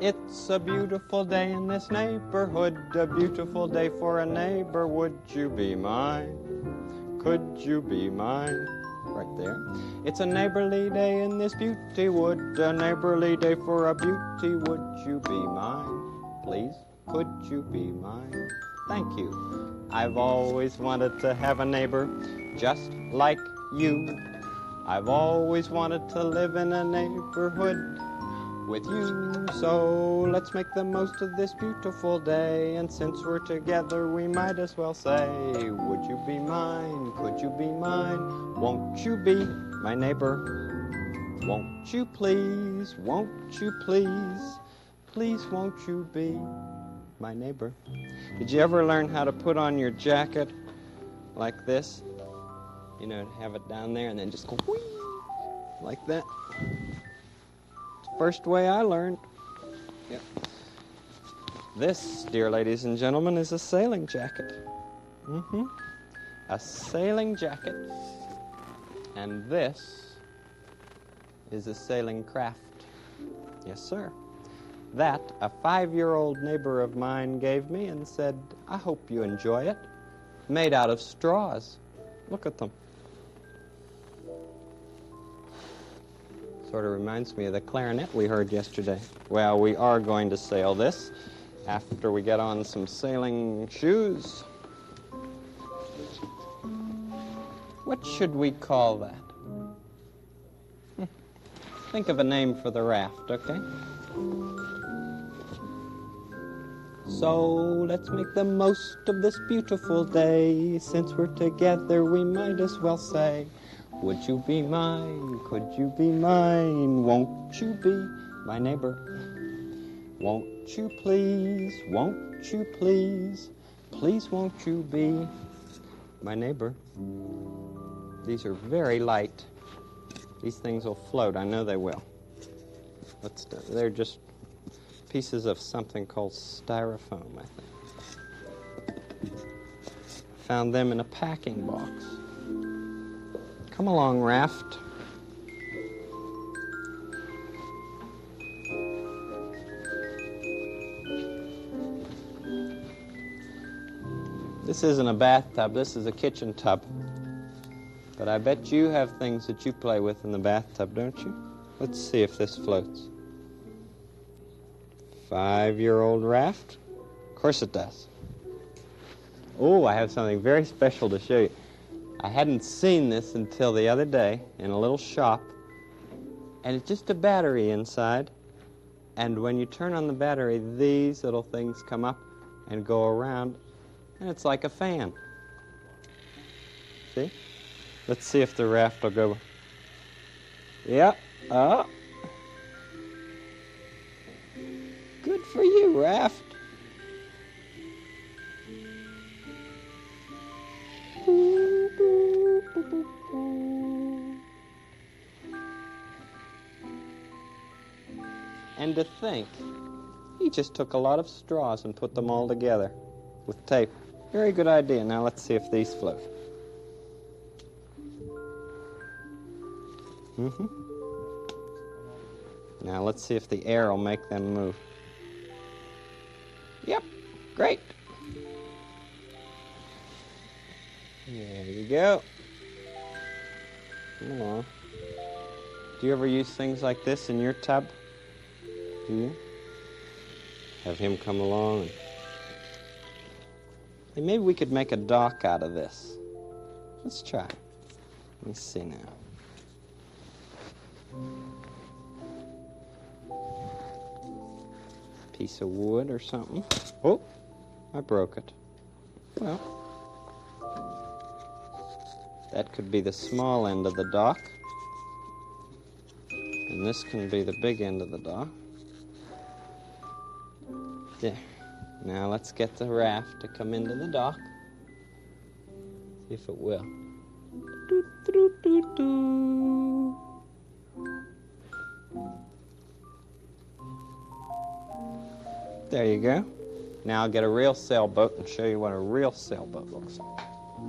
It's a beautiful day in this neighborhood, a beautiful day for a neighbor. Would you be mine? Could you be mine? Right there. It's a neighborly day in this beauty wood, a neighborly day for a beauty. Would you be mine? Please, could you be mine? Thank you. I've always wanted to have a neighbor just like you. I've always wanted to live in a neighborhood with you. So let's make the most of this beautiful day, and since we're together we might as well say, would you be mine? Could you be mine? Won't you be my neighbor? Won't you please? Won't you please? Please won't you be my neighbor? Did you ever learn how to put on your jacket like this? You know, have it down there and then just go whee, like that. It's the first way I learned. Yep. This, dear ladies and gentlemen, is a sailing jacket. A sailing jacket. And this is a sailing craft. Yes, sir. That a 5-year-old neighbor of mine gave me and said, I hope you enjoy it. Made out of straws. Look at them. Sort of reminds me of the clarinet we heard yesterday. Well, we are going to sail this after we get on some sailing shoes. What should we call that? Think of a name for the raft, okay? So let's make the most of this beautiful day. Since we're together, we might as well say, would you be mine? Could you be mine? Won't you be my neighbor? Won't you please? Won't you please? Please won't you be my neighbor? These are very light. These things will float. I know they will. They're just pieces of something called styrofoam, I think. Found them in a packing box. Come along, raft. This isn't a bathtub, this is a kitchen tub. But I bet you have things that you play with in the bathtub, don't you? Let's see if this floats. 5-year-old raft? Of course it does. Oh, I have something very special to show you. I hadn't seen this until the other day in a little shop, and it's just a battery inside, and when you turn on the battery, these little things come up and go around, and it's like a fan. See? Let's see if the raft will go. Yeah. Oh. Good for you, raft. And to think, he just took a lot of straws and put them all together with tape. Very good idea. Now let's see if these float. Now let's see if the air will make them move. Yep, great. There you go. Come along. Do you ever use things like this in your tub? Do you? Have him come along and... Hey, maybe we could make a dock out of this. Let's try. Let me see now. Piece of wood or something. Oh, I broke it. Well, that could be the small end of the dock. And this can be the big end of the dock. There. Now let's get the raft to come into the dock. See if it will. Doo, doo, doo, doo. There you go. Now I'll get a real sailboat and show you what a real sailboat looks like.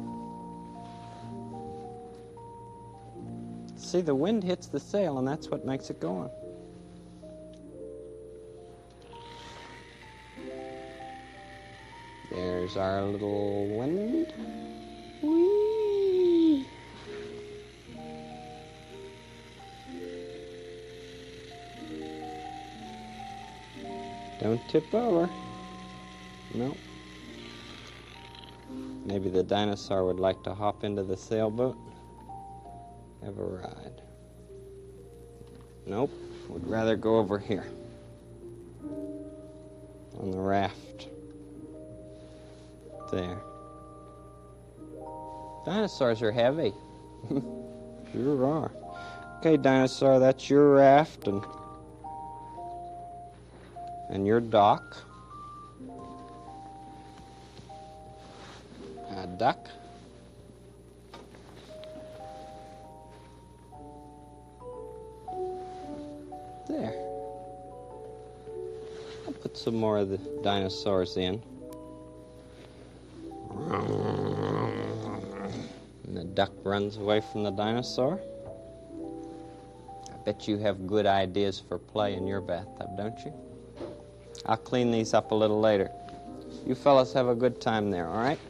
See, the wind hits the sail and that's what makes it go on. There's our little wind. Whee! Don't tip over. Nope. Maybe the dinosaur would like to hop into the sailboat. Have a ride. Nope. Would rather go over here. On the raft. There. Dinosaurs are heavy. Sure are. Okay, dinosaur, that's your raft and your dock. A duck. There. I'll put some more of the dinosaurs in. And the duck runs away from the dinosaur. I bet you have good ideas for play in your bathtub, don't you? I'll clean these up a little later. You fellas have a good time there, all right?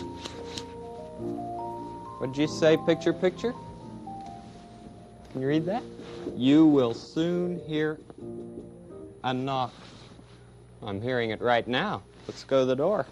What'd you say, picture, picture? Can you read that? You will soon hear a knock. I'm hearing it right now. Let's go to the door.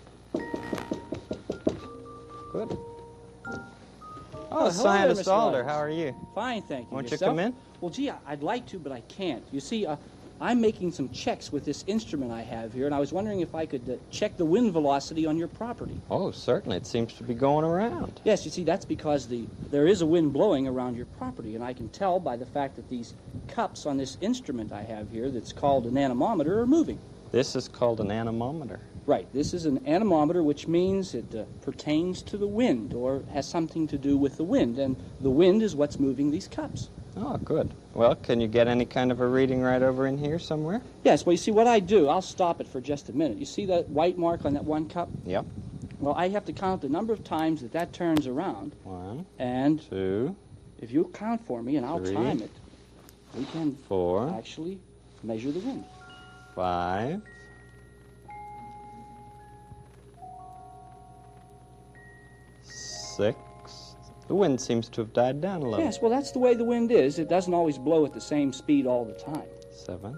Good. Oh, Scientist Alder, how are you? Fine, thank you. Won't Yourself? you come in? Well, gee, I'd like to, but I can't. You see, I'm making some checks with this instrument I have here, and I was wondering if I could check the wind velocity on your property. Oh, certainly. It seems to be going around. Yes, you see, that's because there is a wind blowing around your property, and I can tell by the fact that these cups on this instrument I have here that's called an anemometer are moving. This is called an anemometer. Right. This is an anemometer, which means it pertains to the wind or has something to do with the wind, and the wind is what's moving these cups. Oh, good. Well, can you get any kind of a reading right over in here somewhere? Yes, well, you see, what I do, I'll stop it for just a minute. You see that white mark on that one cup? Yep. Well, I have to count the number of times that turns around. 1, and 2, if you count for me, and I'll 3, time it, we can 4, actually measure the wind. 5, 6. The wind seems to have died down a little. Yes, well, that's the way the wind is. It doesn't always blow at the same speed all the time. 7,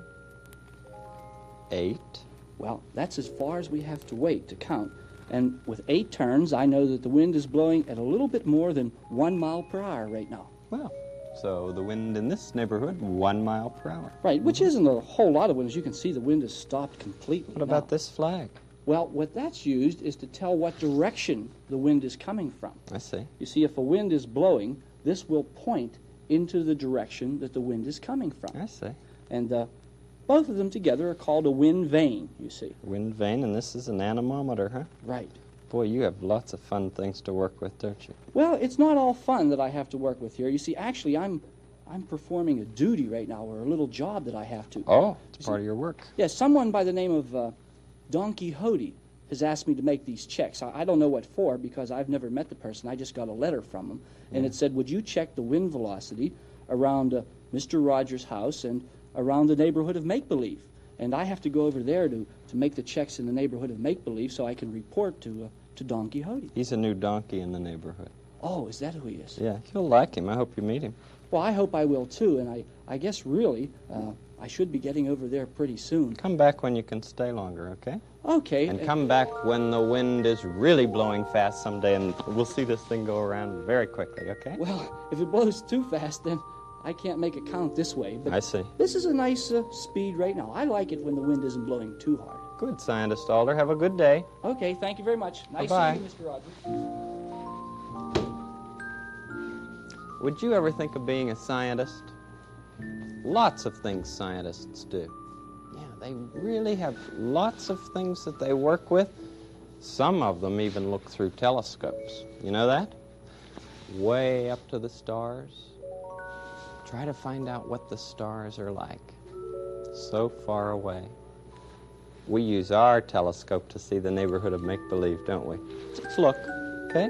8. Well, that's as far as we have to wait to count. And with 8 turns, I know that the wind is blowing at a little bit more than 1 mile per hour right now. Well, so the wind in this neighborhood, 1 mile per hour. Right, which isn't a whole lot of wind. As you can see, the wind has stopped completely. What about now. this flag? Well, what that's used is to tell what direction the wind is coming from. I see. You see, if a wind is blowing, this will point into the direction that the wind is coming from. I see. And both of them together are called a wind vane, you see. Wind vane, and this is an anemometer, huh? Right. Boy, you have lots of fun things to work with, don't you? Well, it's not all fun that I have to work with here. You see, actually, I'm performing a duty right now, or a little job that I have to. Oh, it's part of your work. Yes, someone by the name of Don Quixote has asked me to make these checks. I don't know what for, because I've never met the person. I just got a letter from him, and it said, would you check the wind velocity around Mr. Rogers' house and around the neighborhood of Make-Believe? And I have to go over there to make the checks in the neighborhood of Make-Believe so I can report to Don Quixote. He's a new donkey in the neighborhood. Oh, is that who he is? Yeah, you'll like him. I hope you meet him. Well, I hope I will, too, and I guess, really, I should be getting over there pretty soon. Come back when you can stay longer, okay? Okay. And come back when the wind is really blowing fast someday, and we'll see this thing go around very quickly, okay? Well, if it blows too fast, then I can't make it count this way. But I see. This is a nice speed right now. I like it when the wind isn't blowing too hard. Good, Scientist Alder. Have a good day. Okay, thank you very much. Nice Bye-bye. seeing you, Mr. Rogers. Would you ever think of being a scientist? Lots of things scientists do. Yeah, they really have lots of things that they work with. Some of them even look through telescopes. You know that? Way up to the stars. Try to find out what the stars are like. So far away. We use our telescope to see the neighborhood of make-believe, don't we? Let's look, okay?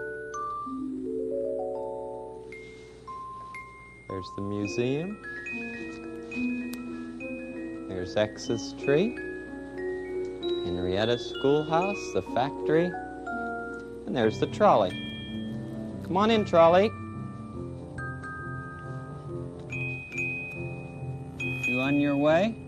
There's the museum. There's X's tree. Henry Henrietta's schoolhouse, the factory, and there's the trolley. Come on in, trolley. You on your way?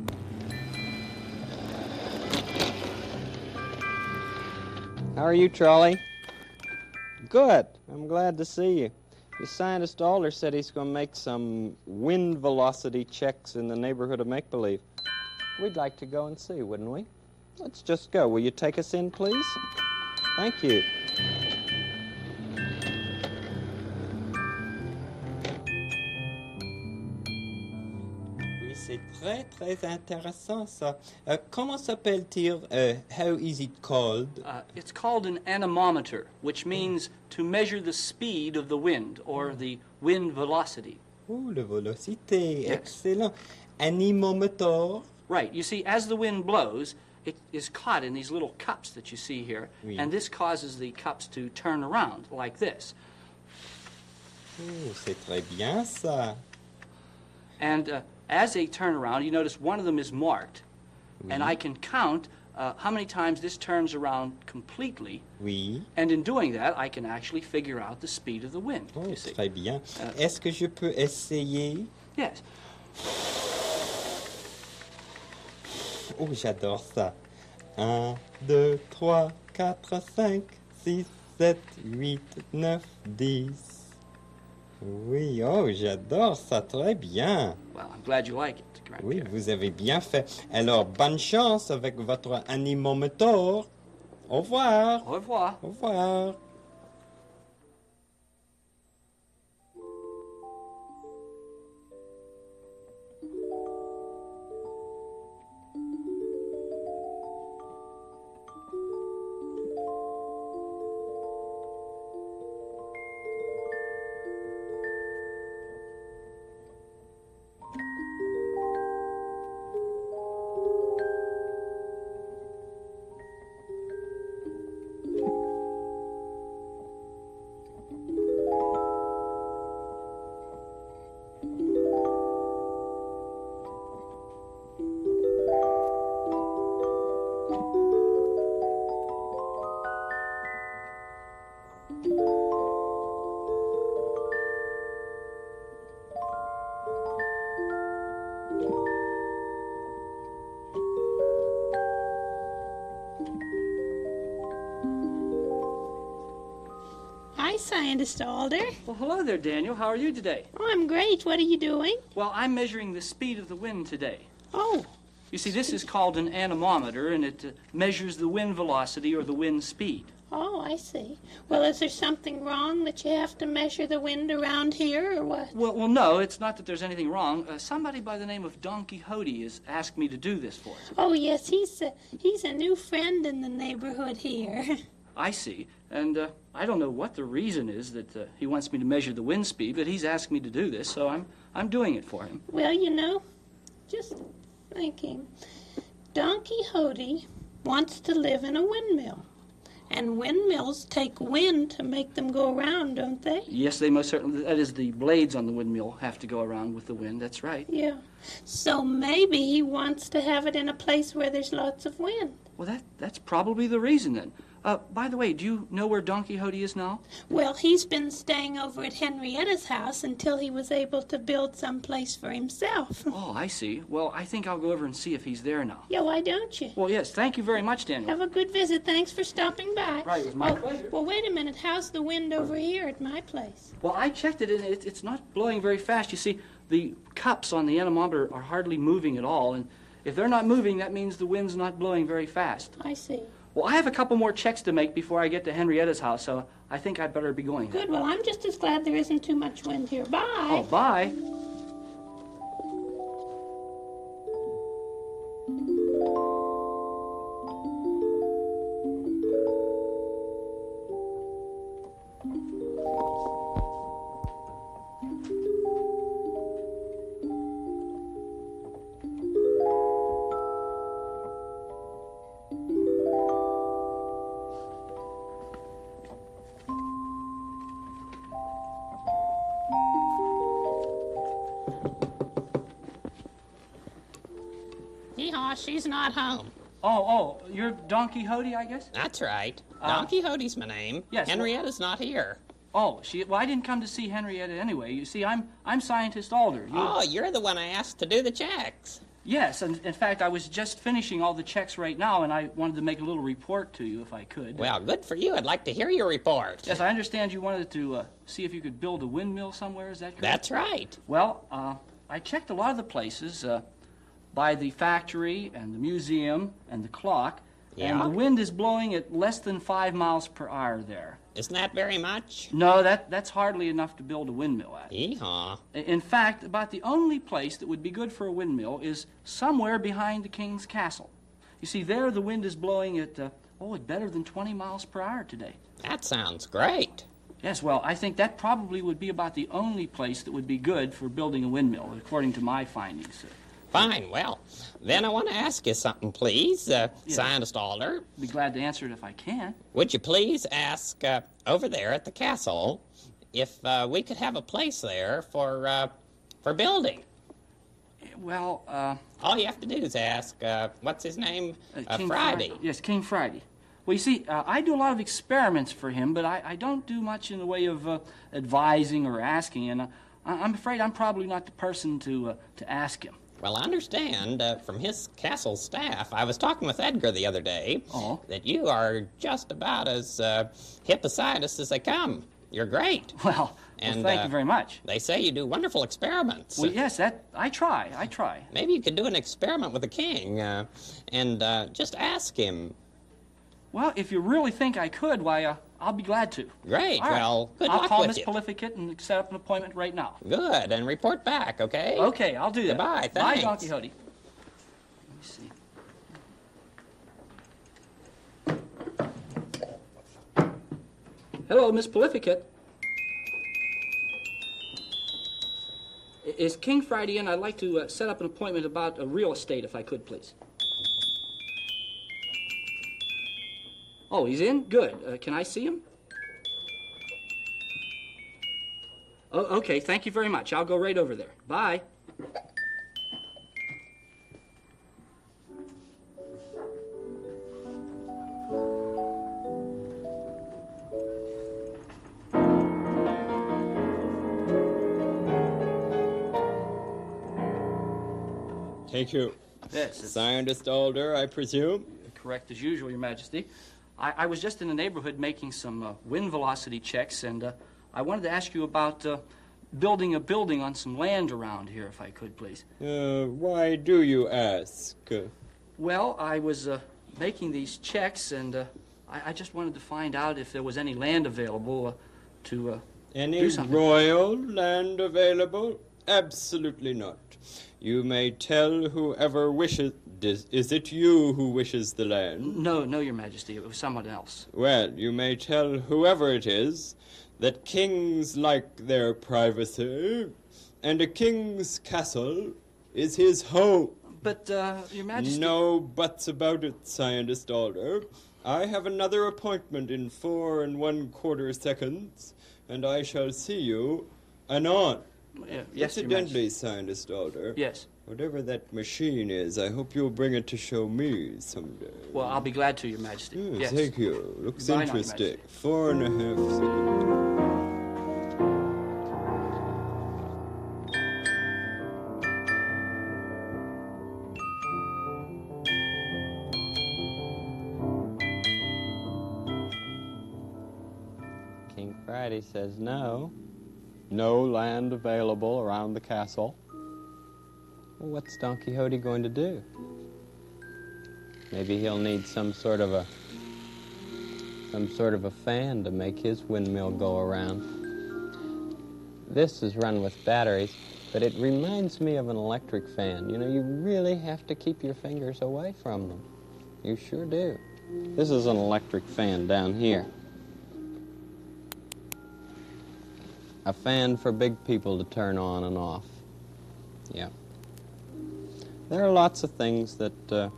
How are you, trolley? Good. I'm glad to see you. Your scientist Alder said he's going to make some wind velocity checks in the neighborhood of Make-Believe. We'd like to go and see, wouldn't we? Let's just go. Will you take us in, please? Thank you. Oui, c'est très, très intéressant, ça. Comment s'appelle-t-il? How is it called? It's called an anemometer, which means to measure the speed of the wind, or the wind velocity. Oh, la vélocité. Yes. Excellent. Anemometer. Right. You see, as the wind blows, it is caught in these little cups that you see here, Oui. and this causes the cups to turn around like this. Oh, c'est très bien, ça. And as they turn around, you notice one of them is marked, and I can count how many times this turns around completely. Oui. And in doing that, I can actually figure out the speed of the wind. Oh, You see. très bien. Est-ce que je peux essayer? Yes. Oh, j'adore ça. 1, 2, 3, 4, 5, 6, 7, 8, 9, 10. Oui, oh, j'adore ça, très bien. Well, I'm glad you like it. Oui, vous avez bien fait. Alors, bonne chance avec votre anémométre. Au revoir. Au revoir. Au revoir. Hi, Scientist Alder. Well, hello there, Daniel. How are you today? Oh, I'm great. What are you doing? Well, I'm measuring the speed of the wind today. Oh, You see, this is called an anemometer, and it measures the wind velocity or the wind speed. oh, I see. Well, is there something wrong that you have to measure the wind around here, or what? Well, no, it's not that there's anything wrong. Somebody by the name of Don Quixote has asked me to do this for him. Oh, yes, he's a new friend in the neighborhood here. I see. And I don't know what the reason is that he wants me to measure the wind speed, but he's asked me to do this, so I'm doing it for him. Well, you know, just thinking, Don Quixote wants to live in a windmill. And windmills take wind to make them go around, don't they? Yes, they most certainly. That is, the blades on the windmill have to go around with the wind. That's right. Yeah. So maybe he wants to have it in a place where there's lots of wind. Well, that's probably the reason then. By the way, do you know where Don Quixote is now? Well, he's been staying over at Henrietta's house until he was able to build some place for himself. Oh, I see. Well, I think I'll go over and see if he's there now. Yeah, why don't you? Well, yes, thank you very much, Daniel. Have a good visit. Thanks for stopping by. Right, it was my pleasure. Well, wait a minute. How's the wind over here at my place? Well, I checked it, and it's not blowing very fast. You see, the cups on the anemometer are hardly moving at all, and if they're not moving, that means the wind's not blowing very fast. I see. Well, I have a couple more checks to make before I get to Henrietta's house, so I think I'd better be going. Good. Well, I'm just as glad there isn't too much wind here. Bye. Oh, bye. Hee-haw, she's not home. Oh, you're Don Quixote, I guess? That's right. Don Quixote's my name. yes, Henrietta's not here. Oh, well, I didn't come to see Henrietta anyway. You see, I'm Scientist Alder. Oh, you're the one I asked to do the checks. Yes, and in fact, I was just finishing all the checks right now, and I wanted to make a little report to you if I could. Well, good for you. I'd like to hear your report. Yes, I understand you wanted to see if you could build a windmill somewhere, is that correct? That's right. Well, I checked a lot of the places by the factory and the museum and the clock, and Yeah? the wind is blowing at less than 5 miles per hour there. Isn't that very much? No, that's hardly enough to build a windmill at. Yeehaw. In fact, about the only place that would be good for a windmill is somewhere behind the king's castle. You see, there the wind is blowing at, better than 20 miles per hour today. That sounds great. Yes, well, I think that probably would be about the only place that would be good for building a windmill, according to my findings. Fine. Well, then I want to ask you something, please, Scientist Alder. Be glad to answer it if I can. Would you please ask over there at the castle if we could have a place there for building? Well, All you have to do is ask, what's his name? King Friday. Yes, King Friday. Well, you see, I do a lot of experiments for him, but I don't do much in the way of advising or asking, and I'm afraid I'm probably not the person to ask him. Well, I understand from his castle staff, I was talking with Edgar the other day, that you are just about as hip a scientist as they come. You're great. Well, thank you very much. They say you do wonderful experiments. Well, yes, I try. Maybe you could do an experiment with the king and just ask him. Well, if you really think I could, why, I'll be glad to. Great. All right. Well, good I'll luck call with Miss you. Prolificate and set up an appointment right now. Good, and report back, okay? Okay, I'll do that. Goodbye, Bye, thanks. Don Quixote. Let me see. Hello, Miss Prolificate. Is King Friday in? I'd like to set up an appointment about real estate, if I could, please. Oh, he's in? Good. Can I see him? Oh, okay, thank you very much. I'll go right over there. Bye. Thank you. Yes, it's Scientist Alder, I presume? correct as usual, Your Majesty. I was just in the neighborhood making some wind velocity checks, and I wanted to ask you about building a building on some land around here, if I could, please. Why do you ask? Well, I was making these checks, and I just wanted to find out if there was any land available to Any do something. royal land available? Absolutely not. You may tell whoever wishes. Is it you who wishes the land? No, Your Majesty. It was someone else. Well, you may tell whoever it is that kings like their privacy, and a king's castle is his home. But, Your Majesty... No buts about it, Scientist Alder. I have another appointment in 4 1/4 seconds, and I shall see you anon. Yes, Your Incidentally, Majesty. Scientist Alder, Yes. whatever that machine is, I hope you'll bring it to show me someday. Well, I'll be glad to, Your Majesty. Yes, thank you. Looks Goodbye now, Your interesting. Majesty. 4 1/2 seconds. King Friday says no. No land available around the castle. Well, what's Don Quixote going to do? Maybe he'll need some sort of a fan to make his windmill go around. This is run with batteries, but it reminds me of an electric fan. You know, you really have to keep your fingers away from them. You sure do. This is an electric fan down here. A fan for big people to turn on and off. Yeah. There are lots of things that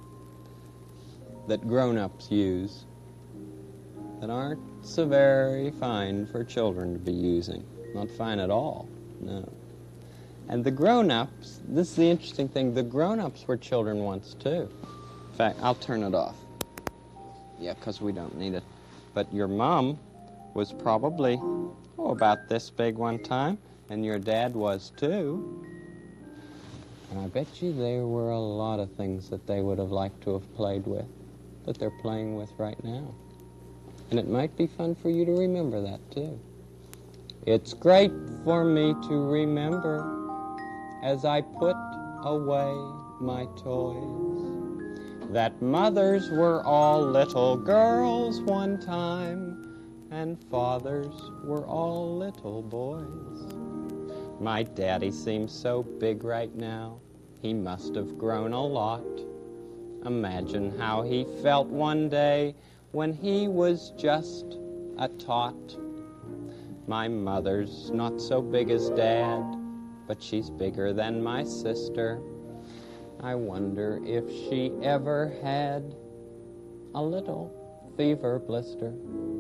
grown-ups use that aren't so very fine for children to be using. Not fine at all, no. And the grown-ups, this is the interesting thing, the grown-ups were children once too. In fact, I'll turn it off. Yeah, 'cause we don't need it. But your mom was probably, about this big one time, and your dad was too. And I bet you there were a lot of things that they would have liked to have played with that they're playing with right now. And it might be fun for you to remember that, too. It's great for me to remember as I put away my toys that mothers were all little girls one time and fathers were all little boys. My daddy seems so big right now. He must have grown a lot. Imagine how he felt one day when he was just a tot. My mother's not so big as Dad, but she's bigger than my sister. I wonder if she ever had a little fever blister.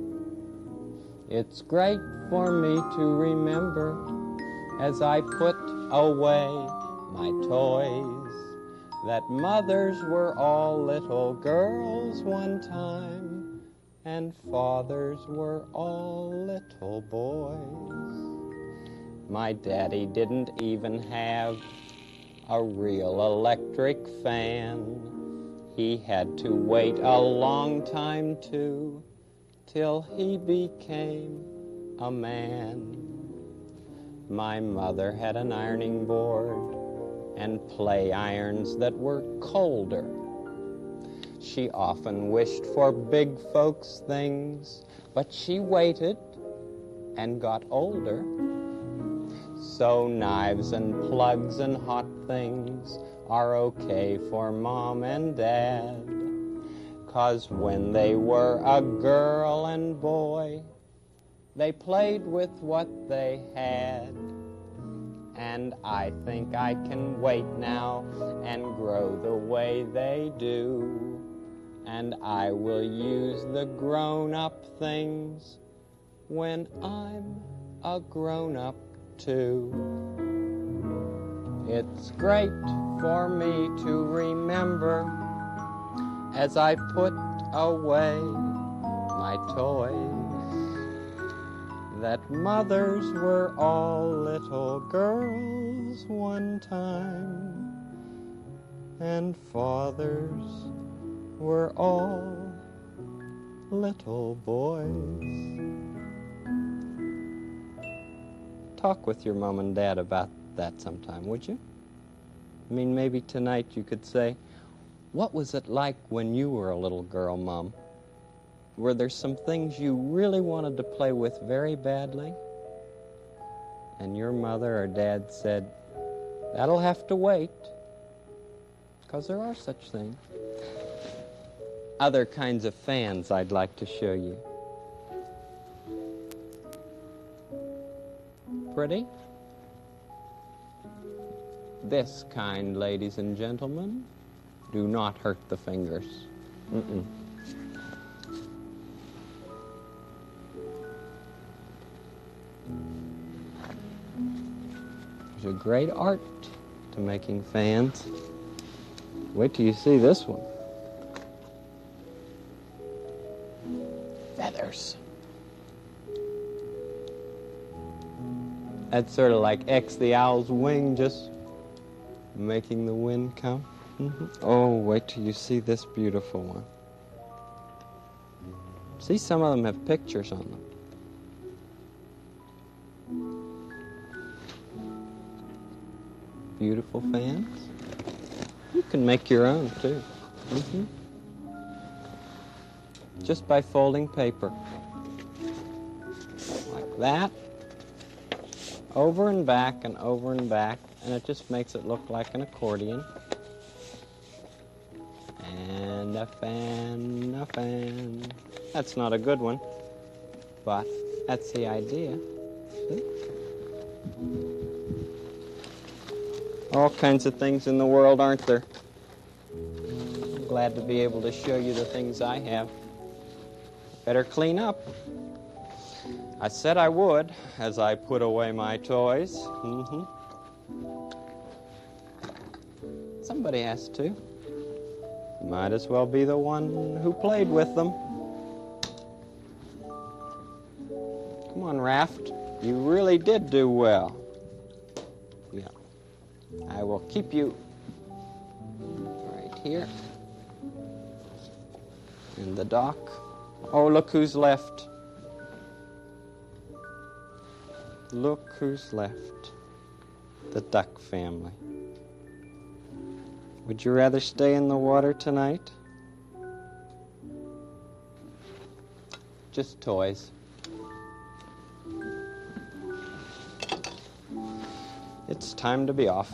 It's great for me to remember as I put away my toys that mothers were all little girls one time and fathers were all little boys. My daddy didn't even have a real electric fan. He had to wait a long time too till he became a man. My mother had an ironing board and play irons that were colder. She often wished for big folks' things, but she waited and got older. So knives and plugs and hot things are okay for Mom and Dad, 'cause when they were a girl and boy, they played with what they had. And I think I can wait now and grow the way they do. And I will use the grown-up things when I'm a grown-up too. It's great for me to remember as I put away my toys that mothers were all little girls one time and fathers were all little boys. Talk with your mom and dad about that sometime, would you? I mean, maybe tonight you could say, what was it like when you were a little girl, Mom? Were there some things you really wanted to play with very badly? And your mother or dad said, that'll have to wait, because there are such things. Other kinds of fans I'd like to show you. Pretty? This kind, ladies and gentlemen, do not hurt the fingers. Mm-mm. There's a great art to making fans. Wait till you see this one. Feathers. That's sort of like X the owl's wing, just making the wind come. Mm-hmm. Oh, wait till you see this beautiful one. See, some of them have pictures on them. Beautiful fans. You can make your own, too. Mm-hmm. Just by folding paper. Like that. Over and back and over and back. And it just makes it look like an accordion. And a fan, a fan. That's not a good one, but that's the idea. See? All kinds of things in the world, aren't there? I'm glad to be able to show you the things I have. Better clean up. I said I would as I put away my toys. Mm-hmm. Somebody has to. You might as well be the one who played with them. Come on, Raft. You really did do well. Yeah. I will keep you right here in the dock. Oh, look who's left. Look who's left. The duck family. Would you rather stay in the water tonight? Just toys. It's time to be off.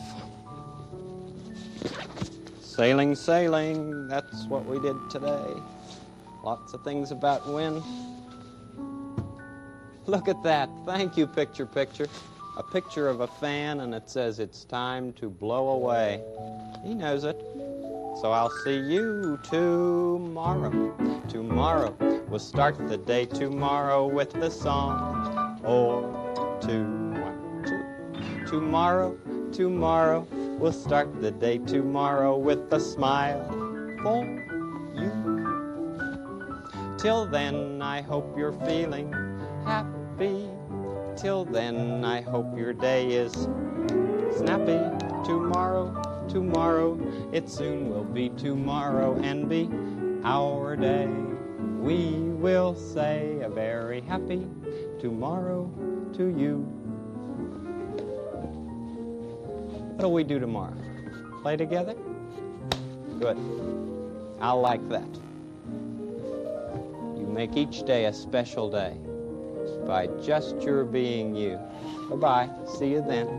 Sailing, sailing, that's what we did today. Lots of things about wind. Look at that. Thank you, Picture Picture. A picture of a fan, and it says it's time to blow away. He knows it. So I'll see you tomorrow. Tomorrow, we'll start the day tomorrow with the song. Or 2, 1, 2. Tomorrow, tomorrow, we'll start the day tomorrow with a smile for you. Till then, I hope you're feeling happy. Till then, I hope your day is snappy. Tomorrow, tomorrow, it soon will be tomorrow and be our day. We will say a very happy tomorrow to you. What'll we do tomorrow? Play together? Good. I'll like that. You make each day a special day by just your being you. Bye-bye. See you then.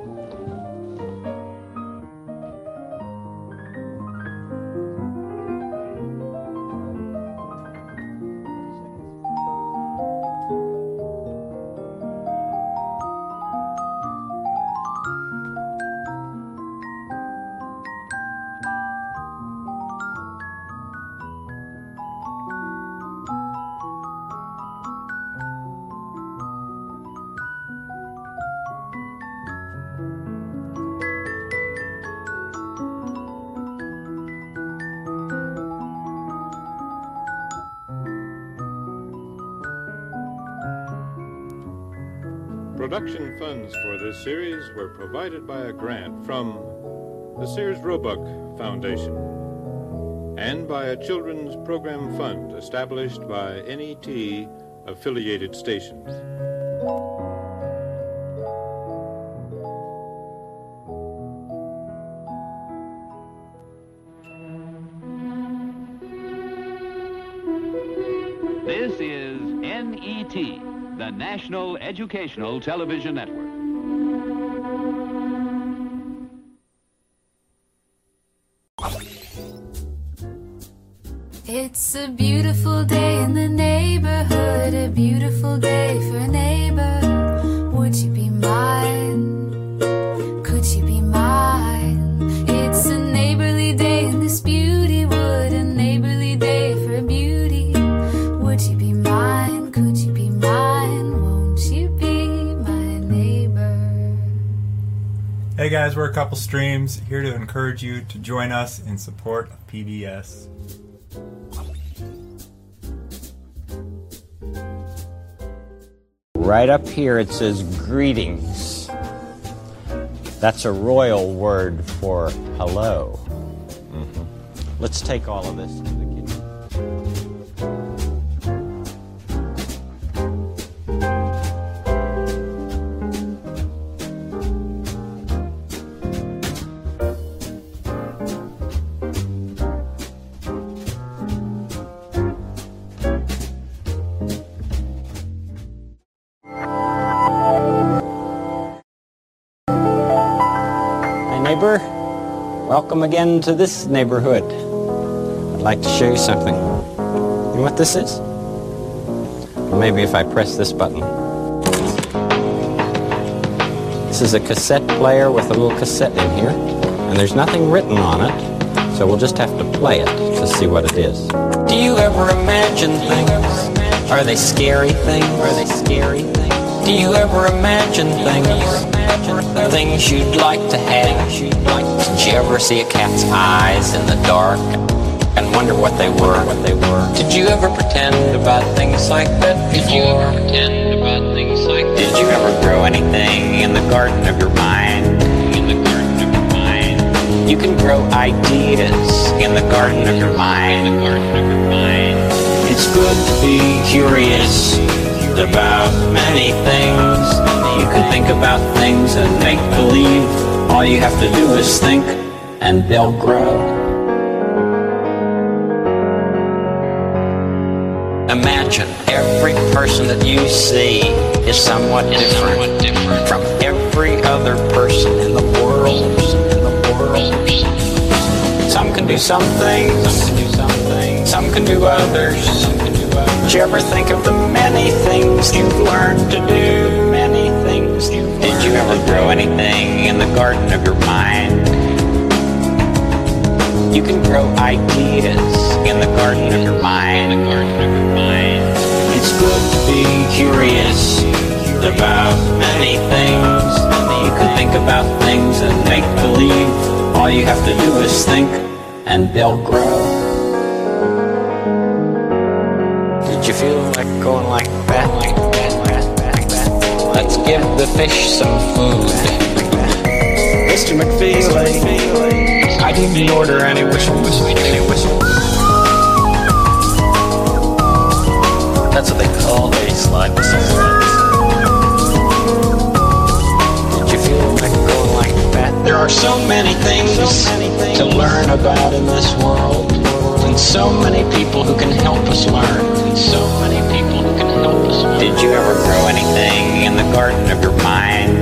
Production funds for this series were provided by a grant from the Sears Roebuck Foundation and by a children's program fund established by NET affiliated stations. This is NET, the National Educational Television Network. It's a beautiful day in the neighborhood, a beautiful day for a neighbor. Would you be mine? Could you be mine? It's a neighborly day in this beauty wood, a neighborly day for a beauty. Would you be mine? Could you be mine? Won't you be my neighbor? Hey guys, we're a couple streams here to encourage you to join us in support of PBS. Right up here it says greetings. That's a royal word for hello. Let's take all of this to the neighbor. Welcome again to this neighborhood. I'd like to show you something. You know what this is? Well, maybe if I press this button. This is a cassette player with a little cassette in here, and there's nothing written on it, so we'll just have to play it to see what it is. Do you ever imagine things? Are they scary things? Are they scary things? Do you ever imagine things? Things you'd like to have. Did you ever see a cat's eyes in the dark? and wonder what they were. Did you ever pretend about things like that before? Did you ever grow anything in the garden of your mind? You can grow ideas in the garden of your mind. It's good to be curious about many things. You can think about things and make believe. All you have to do is think, and they'll grow. Imagine every person that you see is somewhat different from every other person in the world. Some can do some things, some can do others. Did you ever think of the many things you've learned to do? Did you ever grow anything in the garden of your mind? You can grow ideas in the garden of your mind. It's good to be curious about many things. You can think about things and make believe. All you have to do is think, and they'll grow. Did you feel like going like that? Let's give the fish some food. Mr. McFeely, I didn't order any whistles. That's what they call a slide whistle. Did you feel like going like that? There are so many things to learn about in this world, and so many people who can help us learn. Did you ever grow anything in the garden of your mind?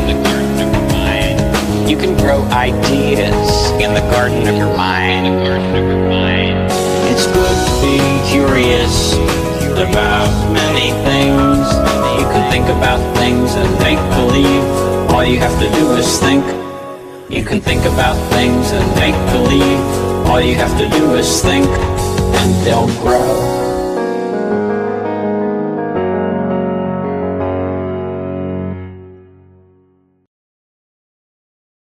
You can grow ideas in the garden of your mind. It's good to be curious about many things. You can think about things and make believe. All you have to do is think. You can think about things and make believe. All you have to do is think, and they'll grow.